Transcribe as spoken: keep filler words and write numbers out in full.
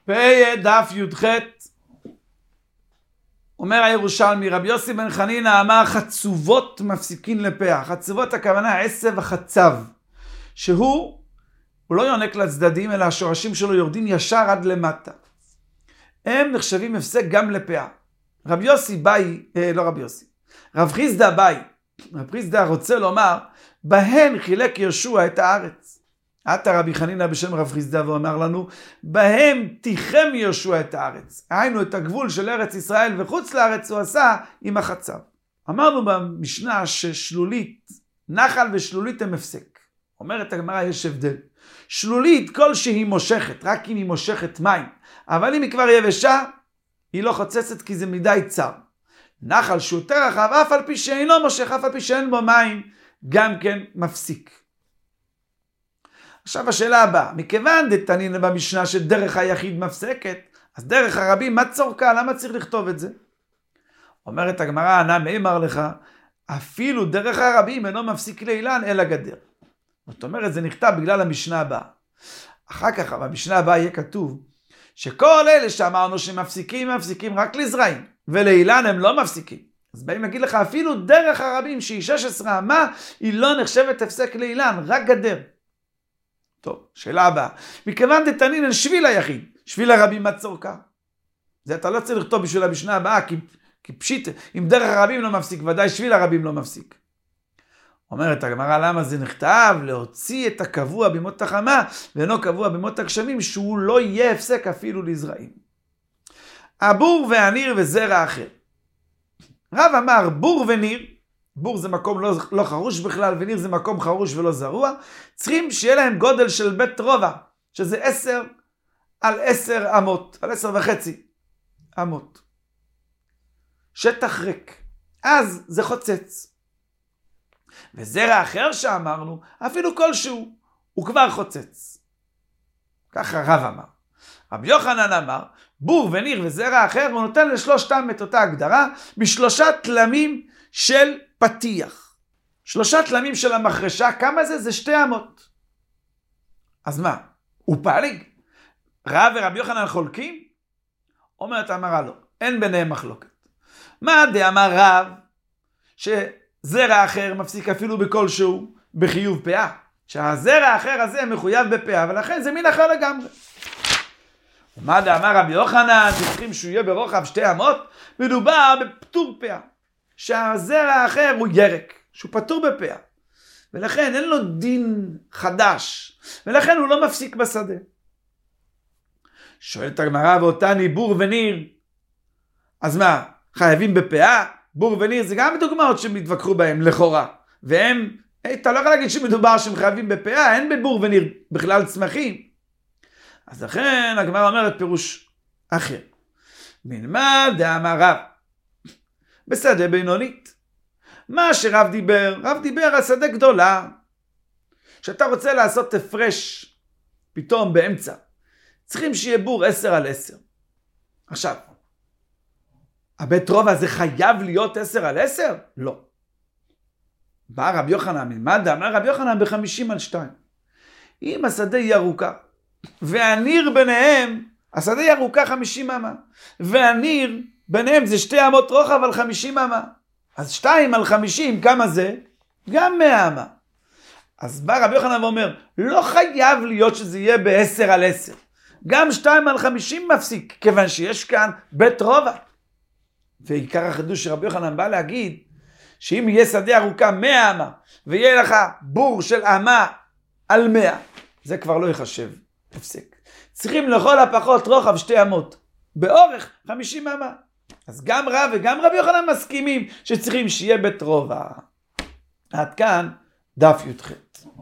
פ"א דף י"ח. אומר הירושלמי, רבי יוסי בן חנינא אמר חצובות מפסיקין לפאה. חצובות הכוונה עשב החצב, שהוא הוא לא יונק לצדדים, אלא השורשים שלו יורדים ישר עד למטה. הם נחשבים הפסק גם לפאה. רבי יוסי באי, אה, לא רבי יוסי, רב חיסדא באי, רב חיסדא רוצה לומר, בהן חילק יהושע את הארץ. עתה רבי חנינא בשם רב חיסדא ואומר לנו, בהם תיחם יהושע את הארץ. היינו את הגבול של ארץ ישראל וחוץ לארץ הוא עשה עם החצב. אמרנו במשנה ששלולית, נחל ושלולית הם הפסק. אומרת הגמרא יש הבדל. שלולית כל שהיא מושכת, רק אם היא מושכת מים. אבל אם היא כבר יבשה, היא לא חוצצת כי זה מדי צר. נחל שהוא יותר רחב, אף על פי שאינו מושך, אף על פי שאין בו מים, גם כן מפסיק. עכשיו השאלה הבאה, מכיוון דתנינא במשנה שדרך היחיד מפסקת, אז דרך הרבים מה צורכה? למה צריך לכתוב את זה? אומרת הגמרא, ענה מאמר לך, אפילו דרך הרבים אינו מפסיק לאילן אלא גדר. זאת אומרת, זה נכתב בגלל המשנה הבאה. אחר כך במשנה הבאה יהיה כתוב, שכל אלה שאמרנו שמפסיקים, מפסיקים רק לזרעים, ולאילן הם לא מפסיקים. אז באים להגיד לך, אפילו דרך הרבים שהיא שש עשרה אמה, היא לא נחשבת הפסק לאילן, רק גדר. טוב, שאלה הבאה. מכיוון דתנינא שביל היחיד, שביל הרבים מה צורכה? זה אתה לא צריך לכתוב בשביל המשנה הבאה, כי, כי פשיט, אם דרך הרבים לא מפסיק, ודאי שביל הרבים לא מפסיק. אומרת הגמרא, למה זה נכתב? להוציא את הקבוע במות החמה, ואינו קבוע במות הגשמים, שהוא לא יהיה הפסק אפילו לזרעים. הבור והניר וזרע אחר. רב אמר, בור וניר, בור זה מקום לא, לא חרוש בכלל, וניר זה מקום חרוש ולא זרוע, צריכים שיהיה להם גודל של בית רובע, שזה עשר על עשר אמות, על עשר וחצי אמות. שטח ריק. אז זה חוצץ. וזרע אחר שאמרנו, אפילו כלשהו, הוא כבר חוצץ. ככה רב אמר. רבי יוחנן אמר, בור וניר וזרע אחר, הוא נותן לשלושתם את אותה הגדרה, בשלושה תלמים של פתיח. שלושה תלמים של המחרשה, כמה זה? זה שתי אמות. אז מה? הוא פליג? רב ורבי יוחנן חולקים? אומרת אמרה לא, אין ביניהם מחלוקת. מה דאמר רב שזרע אחר מפסיק אפילו בכלשהו בחיוב פאה? שהזרע האחר הזה מחויב בפאה, ולכן זה מין אחר לגמרי. ומה דאמר רבי יוחנן שצריכים שהוא יהיה ברוחב שתי אמות? מדובר בפטור פאה. שהזרע האחר הוא ירק, שהוא פטור בפאה. ולכן אין לו דין חדש, ולכן הוא לא מפסיק בשדה. שואלת הגמרא, ואותני בור וניר, אז מה, חייבים בפאה? בור וניר זה גם דוגמאות שהם התווכחו בהם לכאורה, והם, אתה לא יכול להגיד שמדובר שהם חייבים בפאה, אין בבור וניר בכלל צמחים. אז לכן הגמרא אומרת פירוש אחר. מלמד דאמר רב, בשדה בינונית. מה שרב דיבר, רב דיבר על שדה גדולה, שאתה רוצה לעשות הפרש פתאום באמצע, צריכים שיהיה בור עשר על עשר. עכשיו, הבית רובע זה חייב להיות עשר על עשר? לא. בא רבי יוחנן מלמד, אמר רבי יוחנן בחמישים על שתיים. אם השדה היא ארוכה, והניר ביניהם, השדה היא ארוכה חמישים אמה, והניר ביניהם זה שתי אמות רוחב על חמישים אמה. אז שתיים על חמישים, כמה זה? גם מאה אמה. אז בא רבי יוחנן ואומר, לא חייב להיות שזה יהיה בעשר על עשר. גם שתיים על חמישים מפסיק, כיוון שיש כאן בית רובע. ועיקר החידוש שרבי יוחנן בא להגיד, שאם יהיה שדה ארוכה מאה אמה, ויהיה לך בור של אמה על מאה, זה כבר לא יחשב הפסק. צריכים לכל הפחות רוחב שתי אמות, באורך חמישים אמה. אז גם רב וגם רבי יוחנן מסכימים שצריכים שיהיה בית רובע. עד כאן דף י"ח.